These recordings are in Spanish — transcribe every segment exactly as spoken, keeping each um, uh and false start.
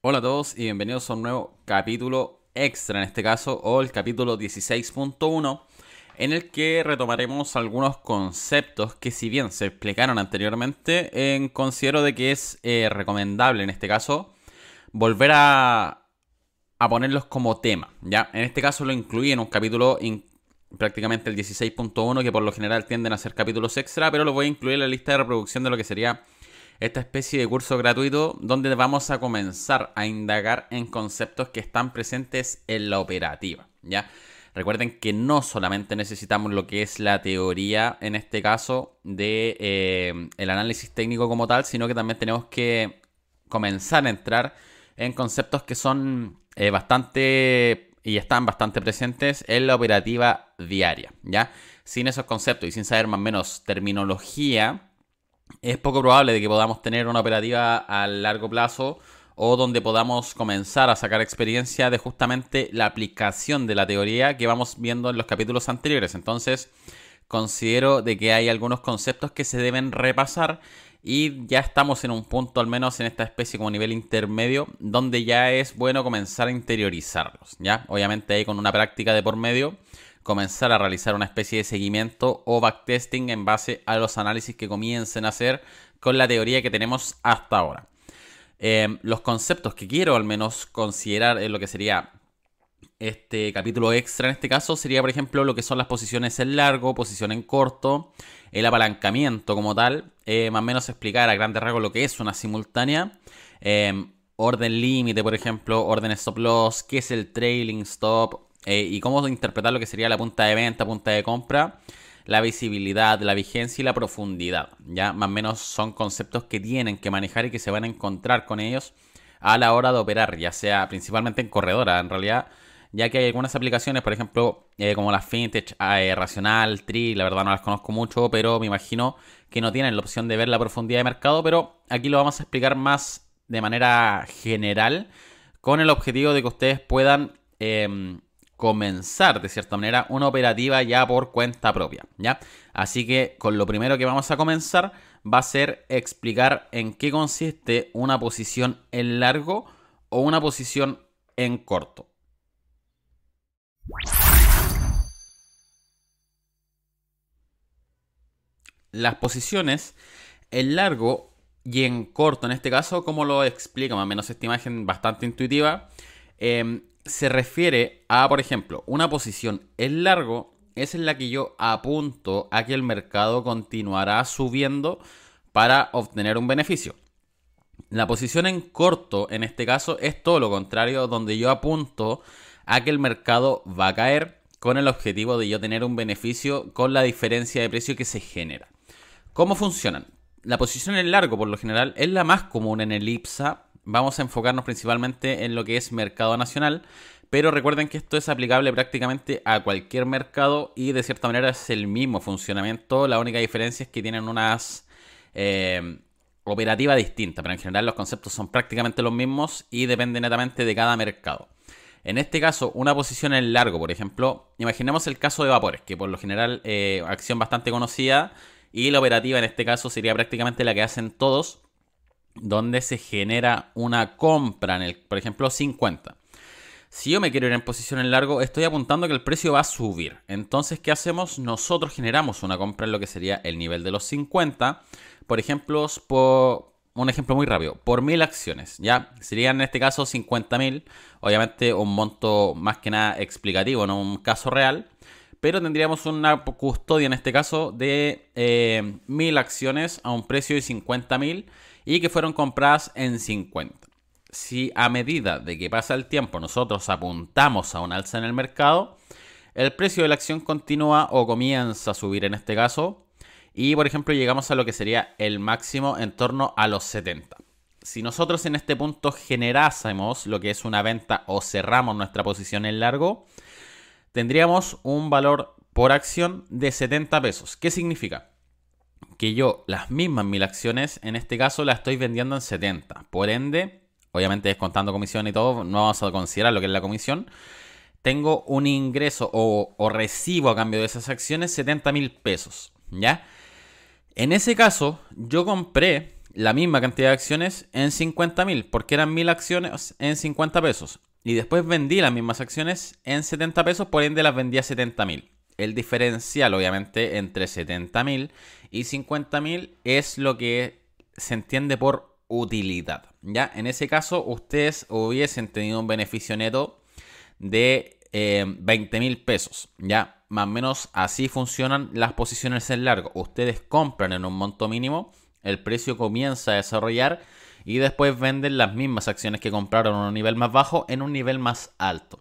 Hola a todos y bienvenidos a un nuevo capítulo extra, en este caso, o el capítulo dieciséis punto uno, en el que retomaremos algunos conceptos que, si bien se explicaron anteriormente, eh, considero de que es eh, recomendable en este caso volver a, a ponerlos como tema, ¿ya? En este caso lo incluí en un capítulo in- prácticamente el dieciséis punto uno, que por lo general tienden a ser capítulos extra, pero lo voy a incluir en la lista de reproducción de lo que sería esta especie de curso gratuito donde vamos a comenzar a indagar en conceptos que están presentes en la operativa, ¿ya? Recuerden que no solamente necesitamos lo que es la teoría, en este caso, de eh, el análisis técnico como tal, sino que también tenemos que comenzar a entrar en conceptos que son eh, bastante y están bastante presentes en la operativa diaria, ¿ya? Sin esos conceptos y sin saber más o menos terminología, es poco probable de que podamos tener una operativa a largo plazo o donde podamos comenzar a sacar experiencia de justamente la aplicación de la teoría que vamos viendo en los capítulos anteriores. Entonces, considero de que hay algunos conceptos que se deben repasar y ya estamos en un punto, al menos en esta especie como nivel intermedio, donde ya es bueno comenzar a interiorizarlos, ¿ya? Obviamente ahí con una práctica de por medio, comenzar a realizar una especie de seguimiento o backtesting en base a los análisis que comiencen a hacer con la teoría que tenemos hasta ahora. Eh, los conceptos que quiero al menos considerar en lo que sería este capítulo extra, en este caso, sería por ejemplo lo que son las posiciones en largo, posición en corto, el apalancamiento como tal, eh, más o menos explicar a grandes rasgos lo que es una simultánea, eh, orden límite, por ejemplo, orden stop loss, qué es el trailing stop, eh, y cómo interpretar lo que sería la punta de venta, punta de compra, la visibilidad, la vigencia y la profundidad. Ya más o menos son conceptos que tienen que manejar y que se van a encontrar con ellos a la hora de operar, ya sea principalmente en corredora, en realidad, ya que hay algunas aplicaciones, por ejemplo, eh, como las Fintech, eh, Racional, Tri, la verdad no las conozco mucho, pero me imagino que no tienen la opción de ver la profundidad de mercado, pero aquí lo vamos a explicar más de manera general, con el objetivo de que ustedes puedan eh, comenzar, de cierta manera, una operativa ya por cuenta propia, ¿ya? Así que con lo primero que vamos a comenzar va a ser explicar en qué consiste una posición en largo o una posición en corto. Las posiciones en largo y en corto, en este caso, como lo explica más o menos esta imagen bastante intuitiva, eh, se refiere a, por ejemplo, una posición en largo es en la que yo apunto a que el mercado continuará subiendo para obtener un beneficio. La posición en corto, en este caso, es todo lo contrario, donde yo apunto a que el mercado va a caer con el objetivo de yo tener un beneficio con la diferencia de precio que se genera. ¿Cómo funcionan? La posición en largo, por lo general, es la más común en el I P S A. Vamos a enfocarnos principalmente en lo que es mercado nacional, pero recuerden que esto es aplicable prácticamente a cualquier mercado y de cierta manera es el mismo funcionamiento. La única diferencia es que tienen unas eh, operativas distintas, pero en general los conceptos son prácticamente los mismos y depende netamente de cada mercado. En este caso, una posición en largo, por ejemplo, imaginemos el caso de Vapores, que por lo general eh, acción bastante conocida. Y la operativa en este caso sería prácticamente la que hacen todos, donde se genera una compra en el, por ejemplo, cincuenta. Si yo me quiero ir en posición en largo, estoy apuntando que el precio va a subir. Entonces, ¿qué hacemos? Nosotros generamos una compra en lo que sería el nivel de los cincuenta. Por ejemplo, por un ejemplo muy rápido, por mil acciones, ¿ya? Serían en este caso cincuenta mil. Obviamente un monto más que nada explicativo, no un caso real. Pero tendríamos una custodia en este caso de eh, mil acciones a un precio de cincuenta mil y que fueron compradas en cincuenta. Si a medida de que pasa el tiempo nosotros apuntamos a un alza en el mercado, el precio de la acción continúa o comienza a subir en este caso y por ejemplo llegamos a lo que sería el máximo en torno a los setenta. Si nosotros en este punto generásemos lo que es una venta o cerramos nuestra posición en largo, tendríamos un valor por acción de setenta pesos. ¿Qué significa? Que yo las mismas mil acciones, en este caso, las estoy vendiendo en setenta. Por ende, obviamente descontando comisión y todo, no vamos a considerar lo que es la comisión. Tengo un ingreso o, o recibo a cambio de esas acciones setenta mil pesos, ¿ya? En ese caso, yo compré la misma cantidad de acciones en cincuenta mil, porque eran mil acciones en cincuenta pesos. Y después vendí las mismas acciones en setenta pesos, por ende las vendí a setenta mil. El diferencial, obviamente, entre setenta mil y cincuenta mil es lo que se entiende por utilidad. ¿Ya? En ese caso, ustedes hubiesen tenido un beneficio neto de eh, veinte mil pesos. ¿Ya? Más o menos así funcionan las posiciones en largo. Ustedes compran en un monto mínimo, el precio comienza a desarrollar y después venden las mismas acciones que compraron en un nivel más bajo en un nivel más alto.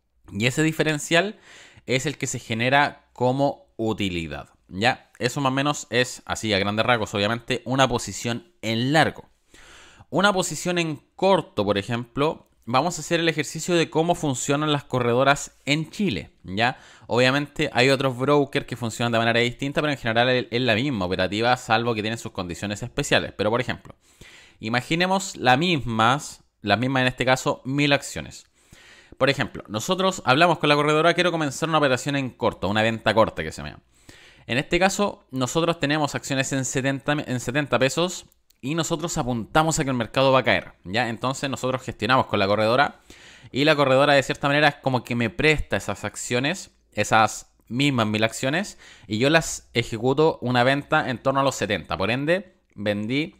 Y ese diferencial es el que se genera como utilidad. ¿Ya? Eso más o menos es, así a grandes rasgos, obviamente, una posición en largo. Una posición en corto, por ejemplo, vamos a hacer el ejercicio de cómo funcionan las corredoras en Chile, ¿ya? Obviamente hay otros brokers que funcionan de manera distinta, pero en general es la misma operativa, salvo que tienen sus condiciones especiales. Pero, por ejemplo, imaginemos las mismas, las mismas en este caso, mil acciones. Por ejemplo, nosotros hablamos con la corredora, quiero comenzar una operación en corto, una venta corta que se llama. En este caso, nosotros tenemos acciones en setenta, en setenta pesos y nosotros apuntamos a que el mercado va a caer, ¿ya? Entonces nosotros gestionamos con la corredora y la corredora de cierta manera es como que me presta esas acciones, esas mismas mil acciones, y yo las ejecuto una venta en torno a los setenta. Por ende, vendí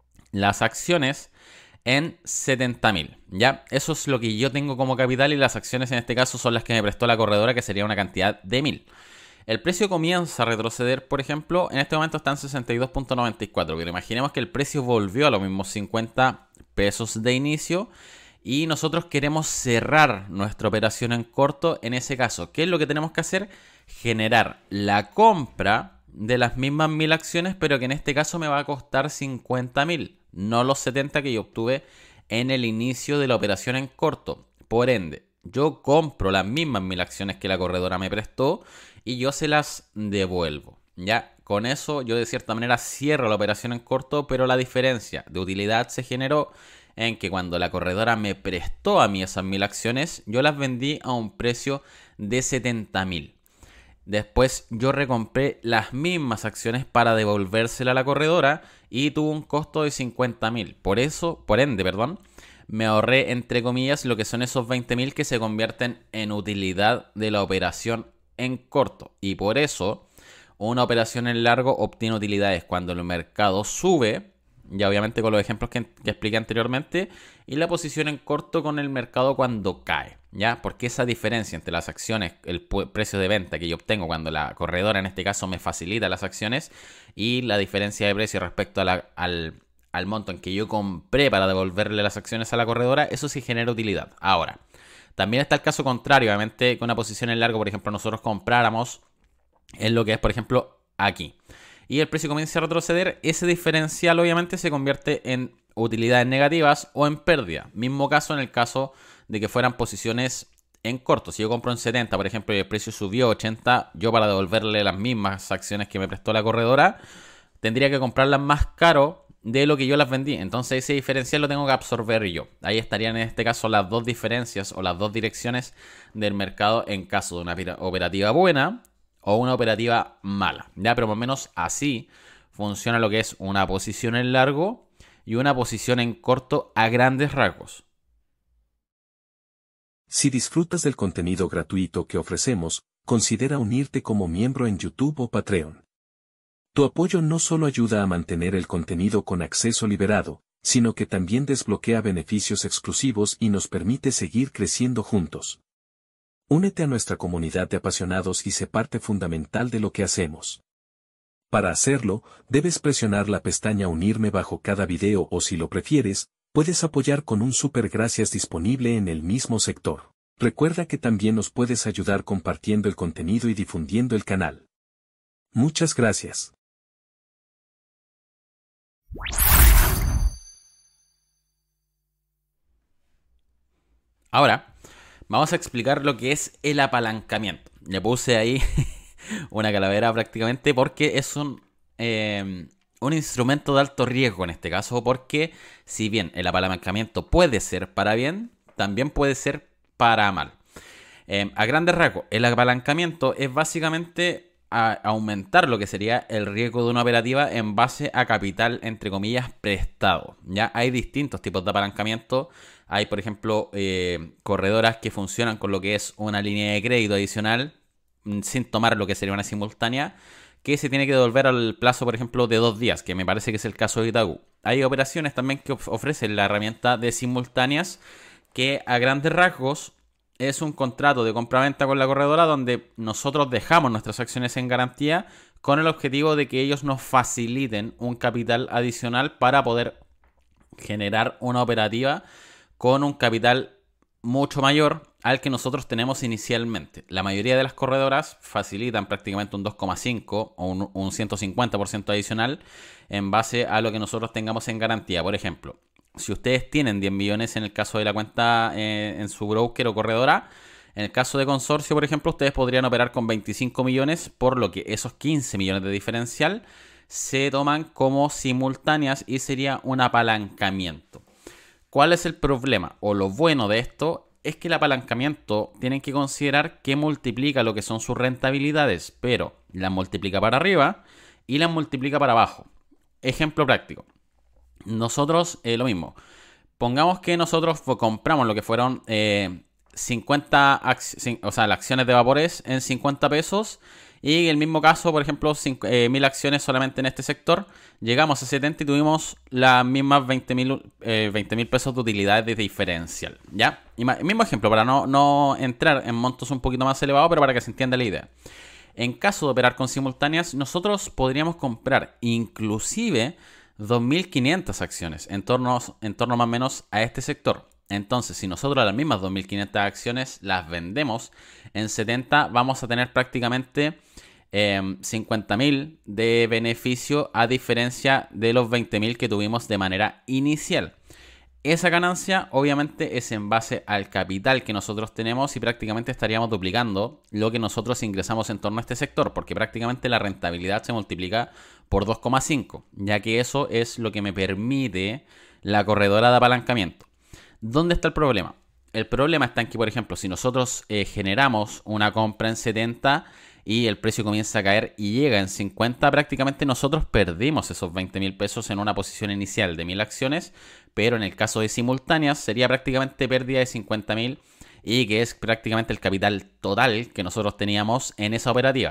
las acciones en setenta mil, ¿ya? Eso es lo que yo tengo como capital y las acciones en este caso son las que me prestó la corredora, que sería una cantidad de mil. El precio comienza a retroceder, por ejemplo, en este momento está en sesenta y dos punto noventa y cuatro, pero imaginemos que el precio volvió a los mismos cincuenta pesos de inicio y nosotros queremos cerrar nuestra operación en corto. En ese caso, ¿qué es lo que tenemos que hacer? Generar la compra de las mismas mil acciones, pero que en este caso me va a costar cincuenta mil, no los setenta que yo obtuve en el inicio de la operación en corto. Por ende, yo compro las mismas mil acciones que la corredora me prestó y yo se las devuelvo, ¿ya? Con eso yo de cierta manera cierro la operación en corto, pero la diferencia de utilidad se generó en que cuando la corredora me prestó a mí esas mil acciones, yo las vendí a un precio de setenta mil. Después yo recompré las mismas acciones para devolvérselas a la corredora y tuvo un costo de cincuenta mil. Por eso, por ende, perdón, me ahorré entre comillas lo que son esos veinte mil que se convierten en utilidad de la operación en corto. Y por eso una operación en largo obtiene utilidades cuando el mercado sube, ya obviamente con los ejemplos que, que expliqué anteriormente, y la posición en corto con el mercado cuando cae, ¿ya? Porque esa diferencia entre las acciones, el precio de venta que yo obtengo cuando la corredora en este caso me facilita las acciones y la diferencia de precio respecto a la, al, al monto en que yo compré para devolverle las acciones a la corredora, eso sí genera utilidad. Ahora, también está el caso contrario, obviamente, con una posición en largo, por ejemplo, nosotros compráramos en lo que es, por ejemplo, aquí. Y el precio comienza a retroceder, ese diferencial obviamente se convierte en utilidades negativas o en pérdida. Mismo caso en el caso de que fueran posiciones en corto. Si yo compro en setenta, por ejemplo, y el precio subió a ochenta, yo para devolverle las mismas acciones que me prestó la corredora, tendría que comprarlas más caro de lo que yo las vendí. Entonces ese diferencial lo tengo que absorber yo. Ahí estarían en este caso las dos diferencias o las dos direcciones del mercado en caso de una operativa buena o una operativa mala. Ya, pero más o menos así funciona lo que es una posición en largo y una posición en corto a grandes rasgos. Si disfrutas del contenido gratuito que ofrecemos, considera unirte como miembro en YouTube o Patreon. Tu apoyo no solo ayuda a mantener el contenido con acceso liberado, sino que también desbloquea beneficios exclusivos y nos permite seguir creciendo juntos. Únete a nuestra comunidad de apasionados y sé parte fundamental de lo que hacemos. Para hacerlo, debes presionar la pestaña Unirme bajo cada video o si lo prefieres, puedes apoyar con un super gracias disponible en el mismo sector. Recuerda que también nos puedes ayudar compartiendo el contenido y difundiendo el canal. Muchas gracias. Ahora, vamos a explicar lo que es el apalancamiento. Le puse ahí una calavera prácticamente porque es un, eh, un instrumento de alto riesgo en este caso, porque si bien el apalancamiento puede ser para bien, también puede ser para mal. Eh, a grandes rasgos, el apalancamiento es básicamente a aumentar lo que sería el riesgo de una operativa en base a capital, entre comillas, prestado. Ya hay distintos tipos de apalancamiento. Hay, por ejemplo, eh, corredoras que funcionan con lo que es una línea de crédito adicional, sin tomar lo que sería una simultánea, que se tiene que devolver al plazo, por ejemplo, de dos días, que me parece que es el caso de Itaú. Hay operaciones también que ofrecen la herramienta de simultáneas, que a grandes rasgos es un contrato de compraventa con la corredora donde nosotros dejamos nuestras acciones en garantía con el objetivo de que ellos nos faciliten un capital adicional para poder generar una operativa con un capital mucho mayor al que nosotros tenemos inicialmente. La mayoría de las corredoras facilitan prácticamente un dos coma cinco o un, un ciento cincuenta por ciento adicional en base a lo que nosotros tengamos en garantía. Por ejemplo, si ustedes tienen diez millones en el caso de la cuenta eh, en su broker o corredora, en el caso de consorcio, por ejemplo, ustedes podrían operar con veinticinco millones, por lo que esos quince millones de diferencial se toman como simultáneas y sería un apalancamiento. ¿Cuál es el problema? O lo bueno de esto es que el apalancamiento tienen que considerar que multiplica lo que son sus rentabilidades, pero las multiplica para arriba y las multiplica para abajo. Ejemplo práctico. Nosotros, eh, lo mismo. Pongamos que nosotros compramos lo que fueron eh, cincuenta, o sea, las acciones de Vapores en cincuenta pesos. Y en el mismo caso, por ejemplo, eh, mil acciones solamente en este sector. Llegamos a setenta y tuvimos las mismas veinte mil eh, pesos de utilidades de diferencial. ¿Ya? Y el mismo ejemplo, para no, no entrar en montos un poquito más elevados, pero para que se entienda la idea. En caso de operar con simultáneas, nosotros podríamos comprar inclusive dos mil quinientas acciones en torno, en torno más o menos a este sector. Entonces, si nosotros las mismas dos mil quinientas acciones las vendemos en setenta, vamos a tener prácticamente eh, cincuenta mil de beneficio a diferencia de los veinte mil que tuvimos de manera inicial. Esa ganancia obviamente es en base al capital que nosotros tenemos y prácticamente estaríamos duplicando lo que nosotros ingresamos en torno a este sector, porque prácticamente la rentabilidad se multiplica por dos coma cinco, ya que eso es lo que me permite la corredora de apalancamiento. ¿Dónde está el problema? El problema está en que, por ejemplo, si nosotros eh, generamos una compra en setenta y el precio comienza a caer y llega en cincuenta, prácticamente nosotros perdimos esos veinte mil pesos en una posición inicial de mil acciones, pero en el caso de simultáneas sería prácticamente pérdida de cincuenta mil y que es prácticamente el capital total que nosotros teníamos en esa operativa.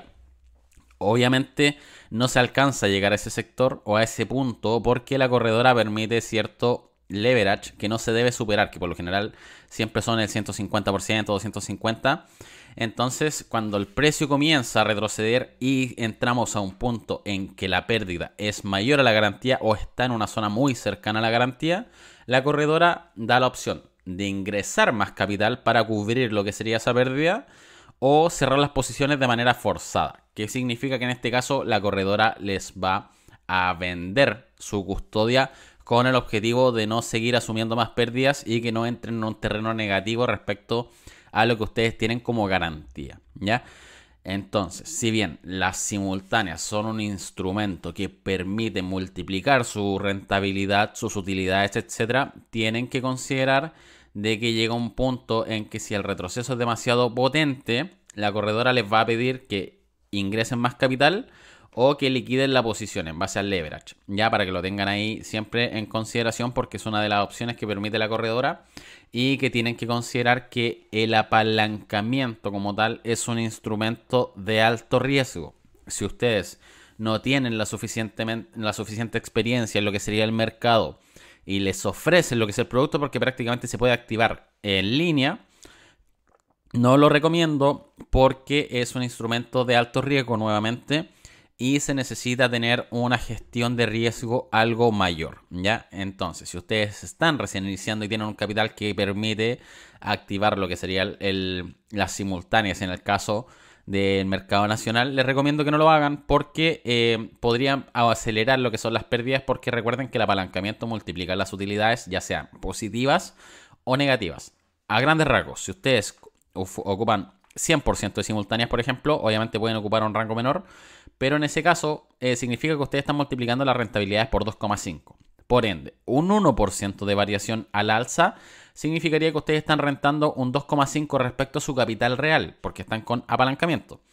Obviamente no se alcanza a llegar a ese sector o a ese punto porque la corredora permite cierto leverage que no se debe superar, que por lo general siempre son el ciento cincuenta por ciento, doscientos cincuenta por ciento. Entonces, cuando el precio comienza a retroceder y entramos a un punto en que la pérdida es mayor a la garantía o está en una zona muy cercana a la garantía, la corredora da la opción de ingresar más capital para cubrir lo que sería esa pérdida o cerrar las posiciones de manera forzada, que significa que en este caso la corredora les va a vender su custodia con el objetivo de no seguir asumiendo más pérdidas y que no entren en un terreno negativo respecto a lo que ustedes tienen como garantía, ¿ya? Entonces, si bien las simultáneas son un instrumento que permite multiplicar su rentabilidad, sus utilidades, etcétera, tienen que considerar de que llega un punto en que si el retroceso es demasiado potente, la corredora les va a pedir que ingresen más capital o que liquiden la posición en base al leverage, ya para que lo tengan ahí siempre en consideración porque es una de las opciones que permite la corredora y que tienen que considerar que el apalancamiento como tal es un instrumento de alto riesgo. Si ustedes no tienen la, suficientemente, la suficiente experiencia en lo que sería el mercado y les ofrecen lo que es el producto porque prácticamente se puede activar en línea, no lo recomiendo porque es un instrumento de alto riesgo nuevamente y se necesita tener una gestión de riesgo algo mayor, ¿ya? Entonces, si ustedes están recién iniciando y tienen un capital que permite activar lo que sería el, el, las simultáneas en el caso del mercado nacional, les recomiendo que no lo hagan porque eh, podrían acelerar lo que son las pérdidas porque recuerden que el apalancamiento multiplica las utilidades ya sean positivas o negativas. A grandes rasgos, si ustedes ocupan cien por ciento de simultáneas, por ejemplo, obviamente pueden ocupar un rango menor, pero en ese caso eh, significa que ustedes están multiplicando las rentabilidades por dos coma cinco. Por ende, un uno por ciento de variación al alza significaría que ustedes están rentando un dos coma cinco respecto a su capital real, porque están con apalancamiento.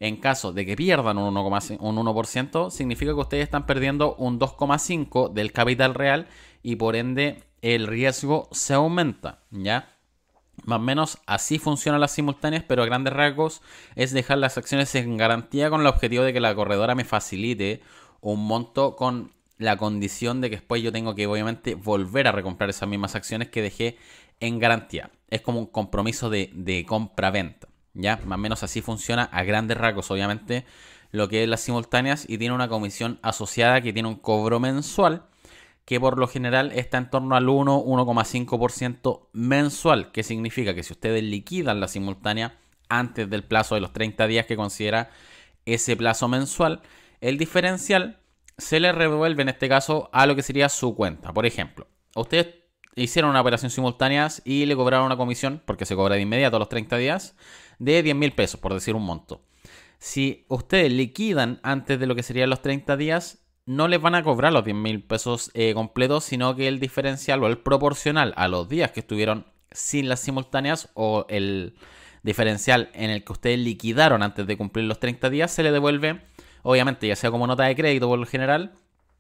En caso de que pierdan un uno, un uno por ciento, significa que ustedes están perdiendo un dos coma cinco por ciento del capital real y por ende el riesgo se aumenta, ¿ya? Más o menos así funcionan las simultáneas, pero a grandes rasgos es dejar las acciones en garantía con el objetivo de que la corredora me facilite un monto con la condición de que después yo tengo que obviamente volver a recomprar esas mismas acciones que dejé en garantía. Es como un compromiso de, de compra-venta, ¿ya? Más o menos así funciona a grandes rasgos, obviamente, lo que es las simultáneas, y tiene una comisión asociada que tiene un cobro mensual que por lo general está en torno al uno, uno coma cinco por ciento mensual, que significa que si ustedes liquidan la simultánea antes del plazo de los treinta días que considera ese plazo mensual, el diferencial se le revuelve en este caso a lo que sería su cuenta. Por ejemplo, ustedes hicieron una operación simultánea y le cobraron una comisión, porque se cobra de inmediato a los treinta días, de diez mil pesos, por decir un monto. Si ustedes liquidan antes de lo que serían los treinta días, no les van a cobrar los diez mil pesos eh, completos, sino que el diferencial o el proporcional a los días que estuvieron sin las simultáneas o el diferencial en el que ustedes liquidaron antes de cumplir los treinta días se le devuelve, obviamente, ya sea como nota de crédito por lo general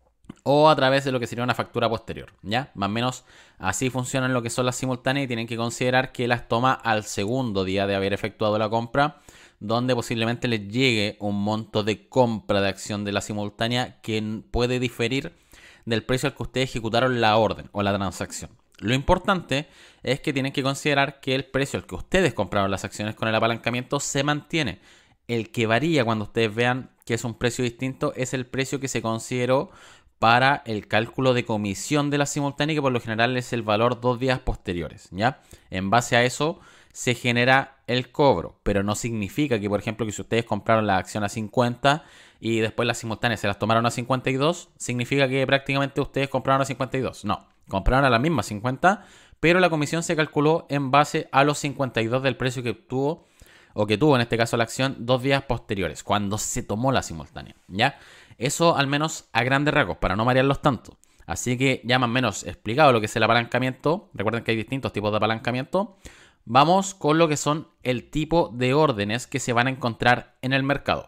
o a través de lo que sería una factura posterior, ¿ya? Más o menos así funcionan lo que son las simultáneas y tienen que considerar que las toma al segundo día de haber efectuado la compra, donde posiblemente les llegue un monto de compra de acción de la simultánea que puede diferir del precio al que ustedes ejecutaron la orden o la transacción. Lo importante es que tienen que considerar que el precio al que ustedes compraron las acciones con el apalancamiento se mantiene. El que varía cuando ustedes vean que es un precio distinto es el precio que se consideró para el cálculo de comisión de la simultánea, que por lo general es el valor dos días posteriores, ¿ya? En base a eso se genera el cobro, pero no significa que, por ejemplo, que si ustedes compraron la acción a cincuenta y después las simultáneas se las tomaron a cincuenta y dos, significa que prácticamente ustedes compraron a cincuenta y dos. No, compraron a la misma cincuenta, pero la comisión se calculó en base a los cincuenta y dos del precio que obtuvo, o que tuvo en este caso la acción, dos días posteriores, cuando se tomó la simultánea, ¿ya? Eso al menos a grandes rasgos, para no marearlos tanto. Así que ya más o menos explicado lo que es el apalancamiento. Recuerden que hay distintos tipos de apalancamiento. Vamos con lo que son el tipo de órdenes que se van a encontrar en el mercado.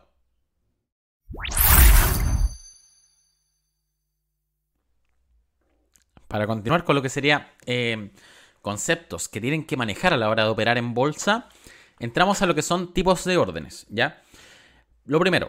Para continuar con lo que sería eh, conceptos que tienen que manejar a la hora de operar en bolsa, entramos a lo que son tipos de órdenes, ¿ya? Lo primero,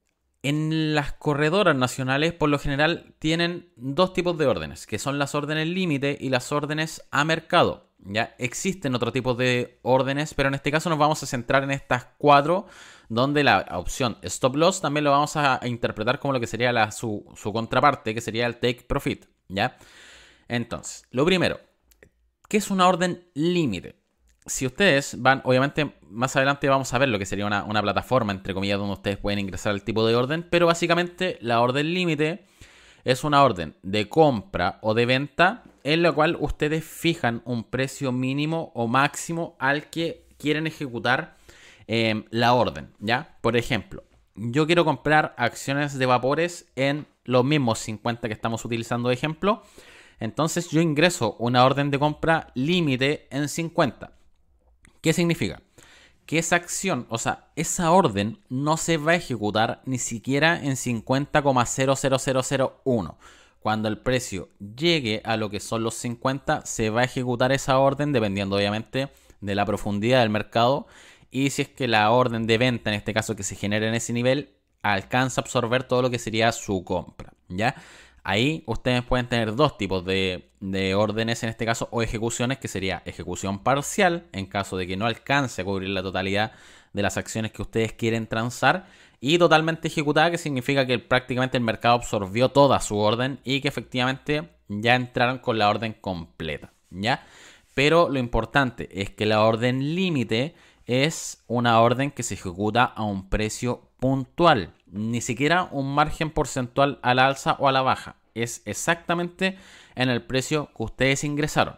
en las corredoras nacionales por lo general tienen dos tipos de órdenes, que son las órdenes límite y las órdenes a mercado. Ya existen otro tipo de órdenes, pero en este caso nos vamos a centrar en estas cuatro, donde la opción stop loss también lo vamos a, a interpretar como lo que sería la, su, su contraparte, que sería el take profit, ¿ya? Entonces, lo primero, ¿qué es una orden límite? Si ustedes van, obviamente más adelante vamos a ver lo que sería una, una plataforma, entre comillas, donde ustedes pueden ingresar el tipo de orden, pero básicamente la orden límite es una orden de compra o de venta en la cual ustedes fijan un precio mínimo o máximo al que quieren ejecutar eh, la orden, ¿ya? Por ejemplo, yo quiero comprar acciones de vapores en los mismos cincuenta que estamos utilizando de ejemplo, entonces yo ingreso una orden de compra límite en cincuenta. ¿Qué significa? Que esa acción, o sea, esa orden no se va a ejecutar ni siquiera en cincuenta coma cero cero cero cero uno. Cuando el precio llegue a lo que son los cincuenta, se va a ejecutar esa orden dependiendo obviamente de la profundidad del mercado y si es que la orden de venta, en este caso que se genera en ese nivel, alcanza a absorber todo lo que sería su compra, ¿ya? Ahí ustedes pueden tener dos tipos de, de órdenes en este caso o ejecuciones, que sería ejecución parcial en caso de que no alcance a cubrir la totalidad de las acciones que ustedes quieren transar, y totalmente ejecutada, que significa que prácticamente el mercado absorbió toda su orden y que efectivamente ya entraron con la orden completa, ¿ya? Pero lo importante es que la orden límite es una orden que se ejecuta a un precio puntual, ni siquiera un margen porcentual a la alza o a la baja, es exactamente en el precio que ustedes ingresaron.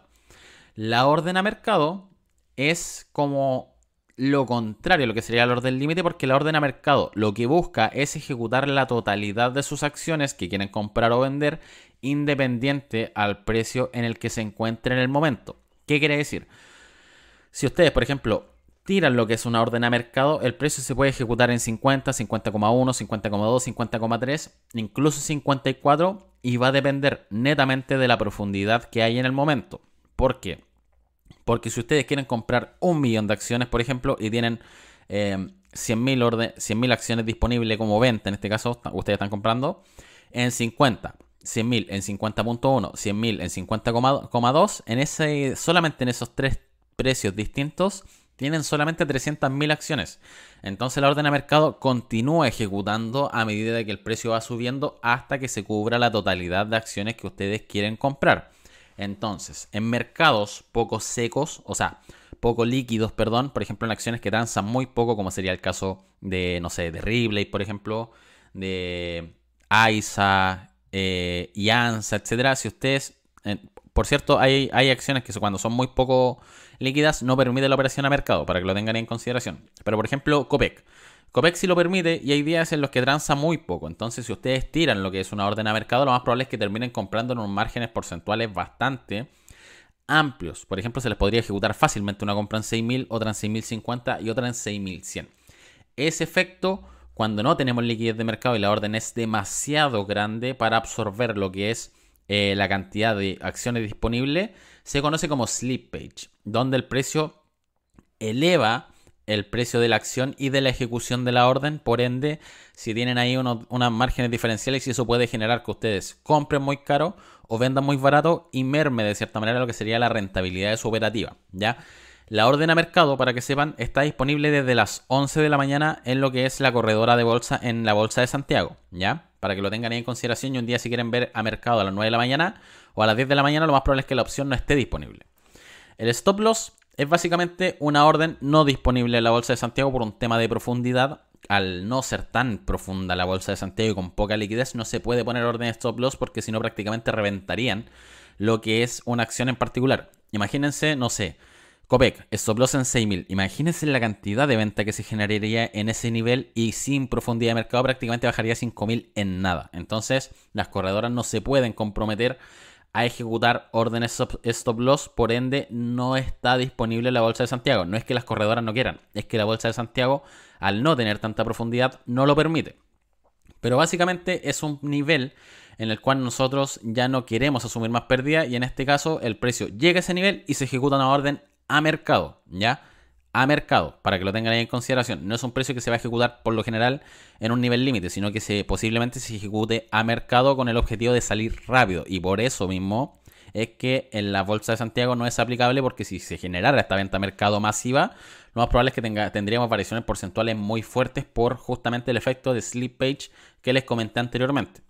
La orden a mercado es como lo contrario a lo que sería la orden límite, porque la orden a mercado lo que busca es ejecutar la totalidad de sus acciones que quieren comprar o vender, independiente al precio en el que se encuentren en el momento. ¿Qué quiere decir? Si ustedes, por ejemplo, tiran lo que es una orden a mercado, el precio se puede ejecutar en cincuenta, cincuenta coma uno, cincuenta coma dos, cincuenta coma tres, incluso cincuenta y cuatro, y va a depender netamente de la profundidad que hay en el momento. ¿Por qué? Porque si ustedes quieren comprar un millón de acciones, por ejemplo, y tienen eh, cien mil acciones disponibles como venta, en este caso ustedes están comprando en cincuenta, cien mil en cincuenta punto uno, cien mil en cincuenta coma dos, en ese, solamente en esos tres precios distintos tienen solamente trescientas mil acciones. Entonces la orden a mercado continúa ejecutando a medida de que el precio va subiendo hasta que se cubra la totalidad de acciones que ustedes quieren comprar. Entonces, en mercados poco secos, o sea, poco líquidos, perdón, por ejemplo, en acciones que transan muy poco, como sería el caso de, no sé, de Ripley, por ejemplo, de A I S A, eh, y ANSA, etcétera. Si ustedes, eh, por cierto, hay, hay acciones que cuando son muy poco líquidas no permite la operación a mercado, para que lo tengan en consideración. Pero, por ejemplo, Copec. Copec sí lo permite y hay días en los que transa muy poco. Entonces, si ustedes tiran lo que es una orden a mercado, lo más probable es que terminen comprando en unos márgenes porcentuales bastante amplios. Por ejemplo, se les podría ejecutar fácilmente una compra en seis mil, otra en seis mil cincuenta y otra en seis mil cien. Ese efecto, cuando no tenemos liquidez de mercado y la orden es demasiado grande para absorber lo que es eh, la cantidad de acciones disponibles, se conoce como slippage, donde el precio eleva el precio de la acción y de la ejecución de la orden. Por ende, si tienen ahí unos, unas márgenes diferenciales, y eso puede generar que ustedes compren muy caro o vendan muy barato y merme de cierta manera lo que sería la rentabilidad de su operativa, ¿ya? La orden a mercado, para que sepan, está disponible desde las once de la mañana en lo que es la corredora de bolsa en la Bolsa de Santiago, ¿ya? Para que lo tengan ahí en consideración, y un día si quieren ver a mercado a las nueve de la mañana o a las diez de la mañana, lo más probable es que la opción no esté disponible. El stop loss es básicamente una orden no disponible en la Bolsa de Santiago por un tema de profundidad. Al no ser tan profunda la Bolsa de Santiago y con poca liquidez, no se puede poner orden de stop loss porque si no prácticamente reventarían lo que es una acción en particular. Imagínense, no sé, Copec, stop loss en seis mil. Imagínense la cantidad de venta que se generaría en ese nivel y sin profundidad de mercado prácticamente bajaría cinco mil en nada. Entonces las corredoras no se pueden comprometer a ejecutar órdenes stop loss, por ende no está disponible en la Bolsa de Santiago. No es que las corredoras no quieran, es que la Bolsa de Santiago, al no tener tanta profundidad, no lo permite. Pero básicamente es un nivel en el cual nosotros ya no queremos asumir más pérdida, y en este caso el precio llega a ese nivel y se ejecuta una orden a mercado, ¿ya? A mercado, para que lo tengan ahí en consideración. No es un precio que se va a ejecutar por lo general en un nivel límite, sino que se, posiblemente se ejecute a mercado con el objetivo de salir rápido. Y por eso mismo es que en la Bolsa de Santiago no es aplicable, porque si se generara esta venta a mercado masiva, lo más probable es que tenga, tendríamos variaciones porcentuales muy fuertes por justamente el efecto de slippage que les comenté anteriormente.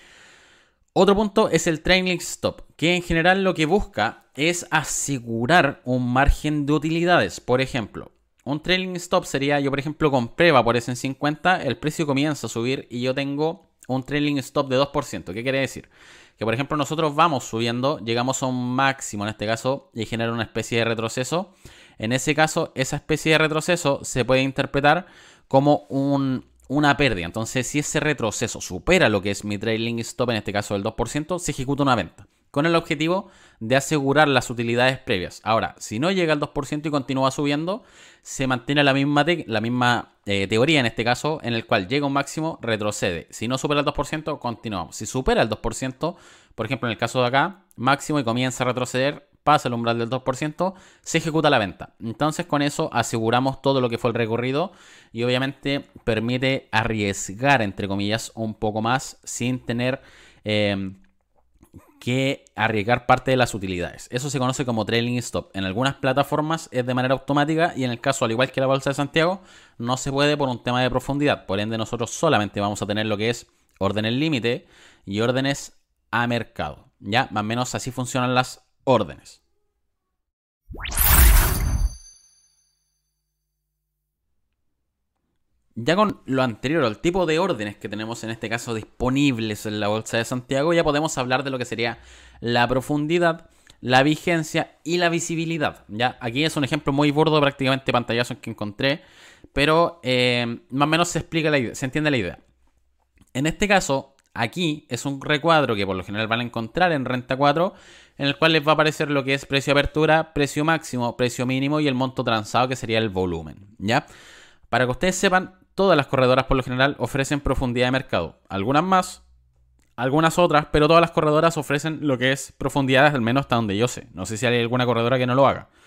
Otro punto es el trailing stop, que en general lo que busca es asegurar un margen de utilidades. Por ejemplo, un trailing stop sería, yo por ejemplo compré Vapores en cincuenta, el precio comienza a subir y yo tengo un trailing stop de dos por ciento. ¿Qué quiere decir? Que por ejemplo nosotros vamos subiendo, llegamos a un máximo en este caso y genera una especie de retroceso. En ese caso, esa especie de retroceso se puede interpretar como un... una pérdida. Entonces, si ese retroceso supera lo que es mi trailing stop, en este caso del dos por ciento, se ejecuta una venta, con el objetivo de asegurar las utilidades previas. Ahora, si no llega al dos por ciento y continúa subiendo, se mantiene la misma, te la misma eh, teoría en este caso, en el cual llega un máximo, retrocede. Si no supera el dos por ciento, continuamos. Si supera el dos por ciento, por ejemplo en el caso de acá, máximo y comienza a retroceder, pasa el umbral del dos por ciento, se ejecuta la venta. Entonces con eso aseguramos todo lo que fue el recorrido y obviamente permite arriesgar, entre comillas, un poco más sin tener eh, que arriesgar parte de las utilidades. Eso se conoce como trailing stop. En algunas plataformas es de manera automática y en el caso, al igual que la Bolsa de Santiago, no se puede por un tema de profundidad. Por ende, nosotros solamente vamos a tener lo que es órdenes límite y órdenes a mercado. Ya, más o menos así funcionan las órdenes. Ya con lo anterior, el tipo de órdenes que tenemos en este caso disponibles en la Bolsa de Santiago, ya podemos hablar de lo que sería la profundidad, la vigencia y la visibilidad. Ya, aquí es un ejemplo muy burdo, prácticamente pantallazo que encontré, pero eh, más o menos se explica la idea, se entiende la idea. En este caso, aquí es un recuadro que por lo general van a encontrar en Renta cuatro, en el cual les va a aparecer lo que es precio de apertura, precio máximo, precio mínimo y el monto transado, que sería el volumen, ¿ya? Para que ustedes sepan, todas las corredoras por lo general ofrecen profundidad de mercado. Algunas más, algunas otras, pero todas las corredoras ofrecen lo que es profundidad, al menos hasta donde yo sé. No sé si hay alguna corredora que no lo haga.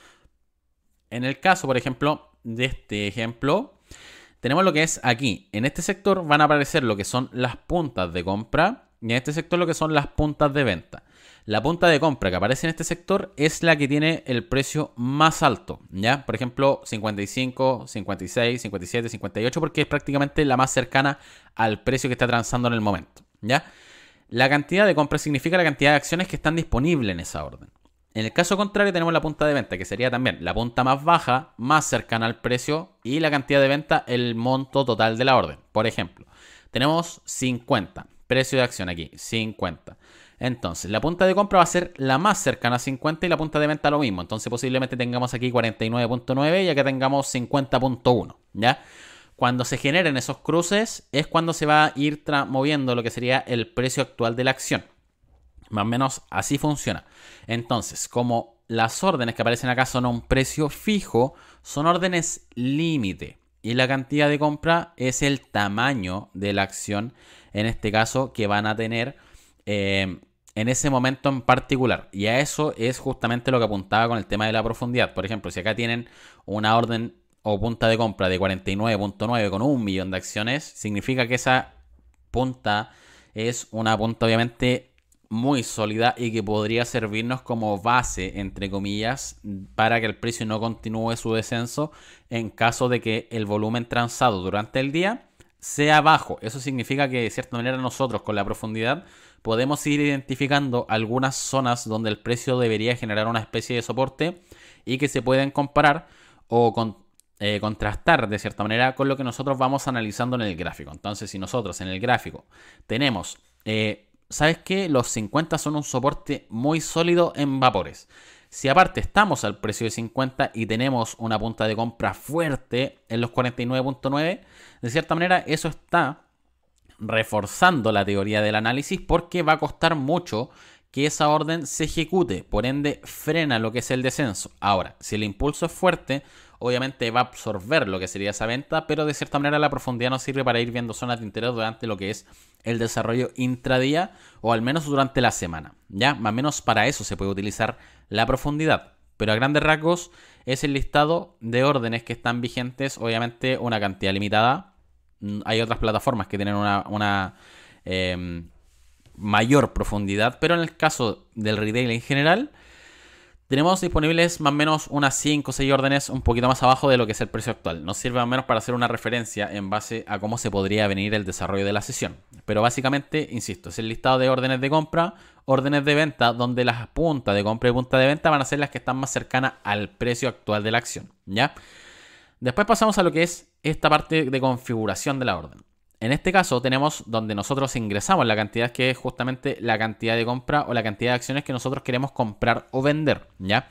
En el caso, por ejemplo, de este ejemplo, tenemos lo que es aquí. En este sector van a aparecer lo que son las puntas de compra y en este sector lo que son las puntas de venta. La punta de compra que aparece en este sector es la que tiene el precio más alto, ¿ya? Por ejemplo, cincuenta y cinco, cincuenta y seis, cincuenta y siete, cincuenta y ocho, porque es prácticamente la más cercana al precio que está transando en el momento, ¿ya? La cantidad de compra significa la cantidad de acciones que están disponibles en esa orden. En el caso contrario tenemos la punta de venta, que sería también la punta más baja, más cercana al precio, y la cantidad de venta, el monto total de la orden. Por ejemplo, tenemos cincuenta, precio de acción aquí, cincuenta. Entonces, la punta de compra va a ser la más cercana a cincuenta y la punta de venta lo mismo. Entonces, posiblemente tengamos aquí cuarenta y nueve punto nueve y acá tengamos cincuenta punto uno, ¿ya? Cuando se generen esos cruces es cuando se va a ir moviendo lo que sería el precio actual de la acción. Más o menos así funciona. Entonces, como las órdenes que aparecen acá son a un precio fijo, son órdenes límite. Y la cantidad de compra es el tamaño de la acción, en este caso, que van a tener eh, en ese momento en particular. Y a eso es justamente lo que apuntaba con el tema de la profundidad. Por ejemplo, si acá tienen una orden o punta de compra de cuarenta y nueve punto nueve con un millón de acciones, significa que esa punta es una punta obviamente muy sólida y que podría servirnos como base, entre comillas, para que el precio no continúe su descenso en caso de que el volumen transado durante el día sea bajo. Eso significa que de cierta manera nosotros con la profundidad podemos ir identificando algunas zonas donde el precio debería generar una especie de soporte y que se pueden comparar o con, eh, contrastar de cierta manera con lo que nosotros vamos analizando en el gráfico. Entonces, si nosotros en el gráfico tenemos, eh, ¿sabes qué? Los cincuenta son un soporte muy sólido en vapores. Si aparte estamos al precio de cincuenta y tenemos una punta de compra fuerte en los cuarenta y nueve punto nueve, de cierta manera eso está reforzando la teoría del análisis porque va a costar mucho que esa orden se ejecute, por ende frena lo que es el descenso. Ahora, si el impulso es fuerte, obviamente va a absorber lo que sería esa venta, pero de cierta manera la profundidad nos sirve para ir viendo zonas de interés durante lo que es el desarrollo intradía o al menos durante la semana, ¿ya? Más o menos para eso se puede utilizar la profundidad, pero a grandes rasgos es el listado de órdenes que están vigentes, obviamente una cantidad limitada. Hay otras plataformas que tienen una, una eh, mayor profundidad, pero en el caso del retail en general tenemos disponibles más o menos unas cinco o seis órdenes un poquito más abajo de lo que es el precio actual. Nos sirve más o menos para hacer una referencia en base a cómo se podría venir el desarrollo de la sesión. Pero básicamente, insisto, es el listado de órdenes de compra, órdenes de venta, donde las puntas de compra y punta de venta van a ser las que están más cercanas al precio actual de la acción, ¿ya? Después pasamos a lo que es esta parte de configuración de la orden. En este caso tenemos donde nosotros ingresamos la cantidad, que es justamente la cantidad de compra o la cantidad de acciones que nosotros queremos comprar o vender, ¿ya?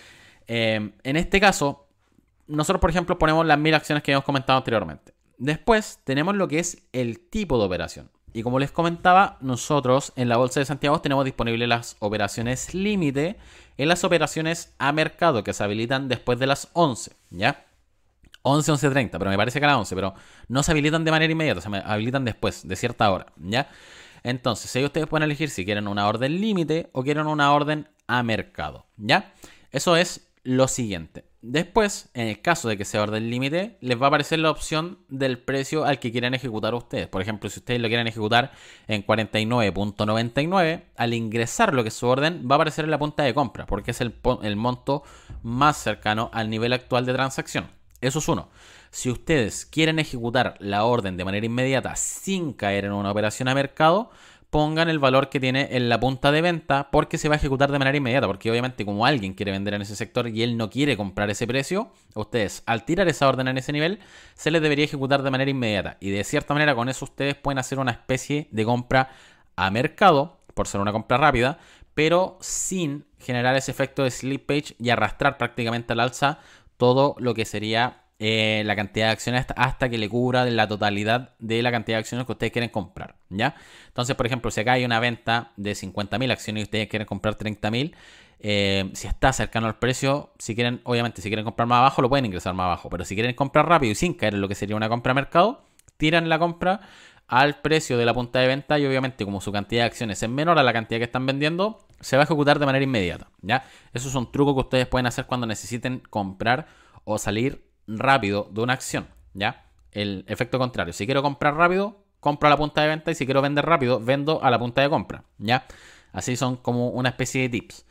Eh, en este caso, nosotros por ejemplo ponemos las mil acciones que hemos comentado anteriormente. Después tenemos lo que es el tipo de operación. Y como les comentaba, nosotros en la Bolsa de Santiago tenemos disponibles las operaciones límite en las operaciones a mercado que se habilitan después de las once, ¿ya? once, once treinta, pero me parece que a las once, pero no se habilitan de manera inmediata, se habilitan después de cierta hora, ¿ya? Entonces, ahí ustedes pueden elegir si quieren una orden límite o quieren una orden a mercado, ¿ya? Eso es lo siguiente. Después, en el caso de que sea orden límite, les va a aparecer la opción del precio al que quieran ejecutar ustedes. Por ejemplo, si ustedes lo quieren ejecutar en cuarenta y nueve punto noventa y nueve, al ingresar lo que es su orden, va a aparecer en la punta de compra, porque es el, el monto más cercano al nivel actual de transacción. Eso es uno. Si ustedes quieren ejecutar la orden de manera inmediata sin caer en una operación a mercado, pongan el valor que tiene en la punta de venta porque se va a ejecutar de manera inmediata. Porque obviamente como alguien quiere vender en ese sector y él no quiere comprar ese precio, ustedes al tirar esa orden en ese nivel se les debería ejecutar de manera inmediata. Y de cierta manera con eso ustedes pueden hacer una especie de compra a mercado, por ser una compra rápida, pero sin generar ese efecto de slippage y arrastrar prácticamente al alza todo lo que sería eh, la cantidad de acciones hasta, hasta que le cubra la totalidad de la cantidad de acciones que ustedes quieren comprar, ¿ya? Entonces, por ejemplo, si acá hay una venta de cincuenta mil acciones y ustedes quieren comprar treinta mil, eh, si está cercano al precio, si quieren, obviamente, si quieren comprar más abajo, lo pueden ingresar más abajo, pero si quieren comprar rápido y sin caer en lo que sería una compra a mercado, tiran la compra al precio de la punta de venta y obviamente como su cantidad de acciones es menor a la cantidad que están vendiendo, se va a ejecutar de manera inmediata, ¿ya? Eso es un truco que ustedes pueden hacer cuando necesiten comprar o salir rápido de una acción, ¿ya? El efecto contrario, si quiero comprar rápido, compro a la punta de venta y si quiero vender rápido, vendo a la punta de compra, ¿ya? Así son como una especie de tips.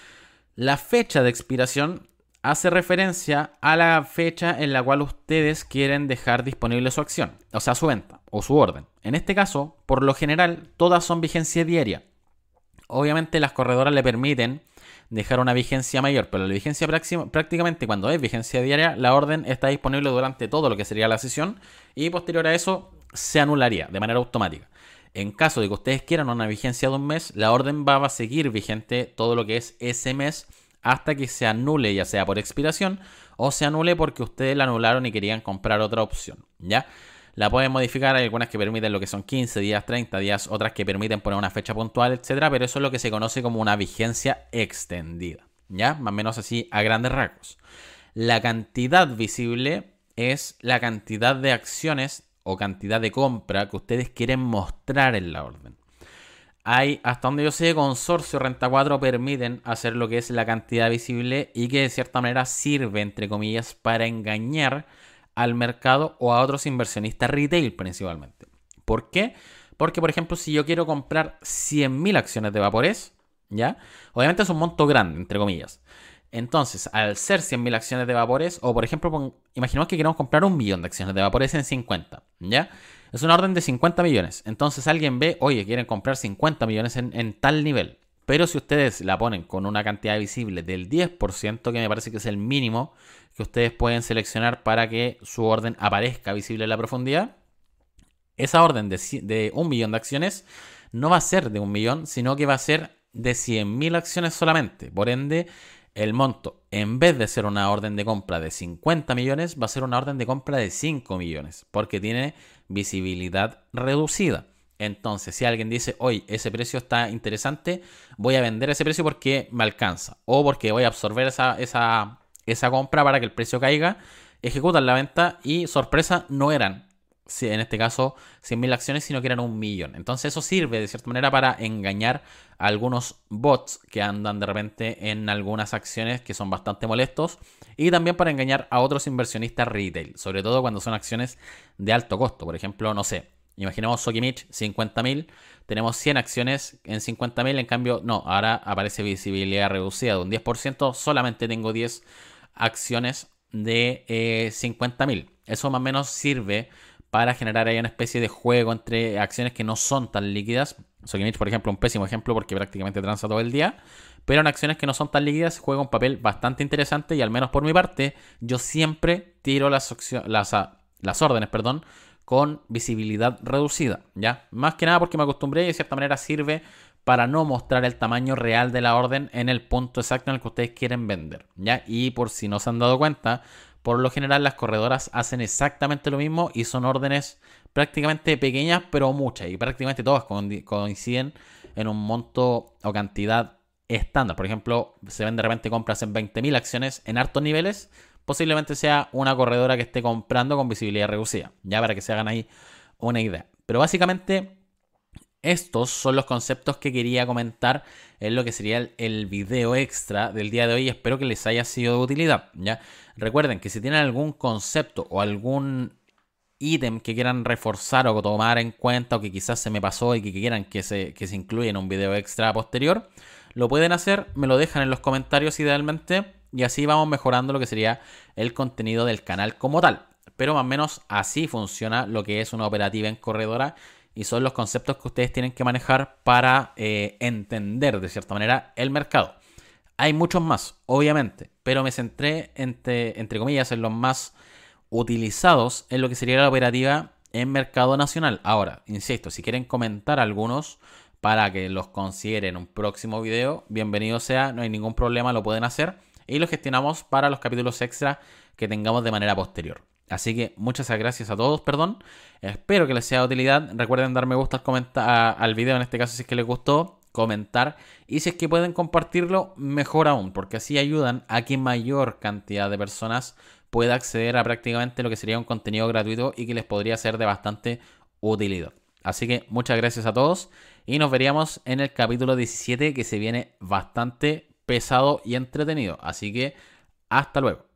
La fecha de expiración hace referencia a la fecha en la cual ustedes quieren dejar disponible su acción, o sea, su venta o su orden. En este caso, por lo general, todas son vigencia diaria. Obviamente las corredoras le permiten dejar una vigencia mayor, pero la vigencia prácticamente cuando es vigencia diaria, la orden está disponible durante todo lo que sería la sesión y posterior a eso se anularía de manera automática. En caso de que ustedes quieran una vigencia de un mes, la orden va a seguir vigente todo lo que es ese mes hasta que se anule, ya sea por expiración o se anule porque ustedes la anularon y querían comprar otra opción, ¿ya? La pueden modificar, hay algunas que permiten lo que son quince días, treinta días, otras que permiten poner una fecha puntual, etcétera, pero eso es lo que se conoce como una vigencia extendida, ¿ya? Más o menos así a grandes rasgos. La cantidad visible es la cantidad de acciones o cantidad de compra que ustedes quieren mostrar en la orden. Hay, hasta donde yo sé, Consorcio, Renta cuatro permiten hacer lo que es la cantidad visible y que de cierta manera sirve, entre comillas, para engañar al mercado o a otros inversionistas retail principalmente. ¿Por qué? Porque, por ejemplo, si yo quiero comprar cien mil acciones de Vaporés, ¿ya? Obviamente es un monto grande, entre comillas. Entonces, al ser cien mil acciones de Vaporés, o por ejemplo, imaginemos que queremos comprar un millón de acciones de Vaporés en cincuenta, ¿ya? Es una orden de cincuenta millones. Entonces alguien ve, oye, quieren comprar cincuenta millones en, en tal nivel. Pero si ustedes la ponen con una cantidad visible del diez por ciento, que me parece que es el mínimo que ustedes pueden seleccionar para que su orden aparezca visible en la profundidad, esa orden de, de un millón de acciones no va a ser de un millón, sino que va a ser de cien mil acciones solamente. Por ende, el monto, en vez de ser una orden de compra de cincuenta millones, va a ser una orden de compra de cinco millones, porque tiene visibilidad reducida. Entonces, si alguien dice, oye, ese precio está interesante, voy a vender ese precio porque me alcanza, o porque voy a absorber esa, esa, esa compra para que el precio caiga, ejecutan la venta y, sorpresa, no eran, en este caso, cien mil acciones, sino que eran un millón. Entonces eso sirve de cierta manera para engañar a algunos bots que andan de repente en algunas acciones que son bastante molestos y también para engañar a otros inversionistas retail, sobre todo cuando son acciones de alto costo. Por ejemplo, no sé, imaginemos Sokimich, cincuenta mil, tenemos cien acciones en cincuenta mil, en cambio, no, ahora aparece visibilidad reducida de un diez por ciento, solamente tengo diez acciones de eh, cincuenta mil. Eso más o menos sirve para generar ahí una especie de juego entre acciones que no son tan líquidas. Sokimich, por ejemplo, un pésimo ejemplo porque prácticamente transa todo el día. Pero en acciones que no son tan líquidas juega un papel bastante interesante y al menos por mi parte, yo siempre tiro las, las, las órdenes, perdón, con visibilidad reducida, ¿ya? Más que nada porque me acostumbré y de cierta manera sirve para no mostrar el tamaño real de la orden en el punto exacto en el que ustedes quieren vender, ¿ya? Y por si no se han dado cuenta, por lo general las corredoras hacen exactamente lo mismo y son órdenes prácticamente pequeñas pero muchas y prácticamente todas coinciden en un monto o cantidad estándar. Por ejemplo, se ven de repente compras en veinte mil acciones en hartos niveles, posiblemente sea una corredora que esté comprando con visibilidad reducida, ya para que se hagan ahí una idea. Pero básicamente estos son los conceptos que quería comentar en lo que sería el, el video extra del día de hoy. Espero que les haya sido de utilidad, ¿ya? Recuerden que si tienen algún concepto o algún ítem que quieran reforzar o tomar en cuenta o que quizás se me pasó y que quieran que se, que se incluya en un video extra posterior, lo pueden hacer, me lo dejan en los comentarios idealmente y así vamos mejorando lo que sería el contenido del canal como tal. Pero más o menos así funciona lo que es una operativa en corredora y son los conceptos que ustedes tienen que manejar para eh, entender de cierta manera el mercado. Hay muchos más, obviamente, pero me centré entre, entre comillas en los más utilizados en lo que sería la operativa en mercado nacional. Ahora, insisto, si quieren comentar algunos para que los consideren en un próximo video, bienvenido sea, no hay ningún problema, lo pueden hacer. y lo gestionamos para los capítulos extra que tengamos de manera posterior. Así que muchas gracias a todos, perdón. Espero que les sea de utilidad. Recuerden dar me gusta al, comenta- al video, en este caso si es que les gustó, comentar. Y si es que pueden compartirlo, mejor aún, porque así ayudan a que mayor cantidad de personas pueda acceder a prácticamente lo que sería un contenido gratuito y que les podría ser de bastante utilidad. Así que muchas gracias a todos y nos veríamos en el capítulo diecisiete, que se viene bastante pesado y entretenido. Así que hasta luego.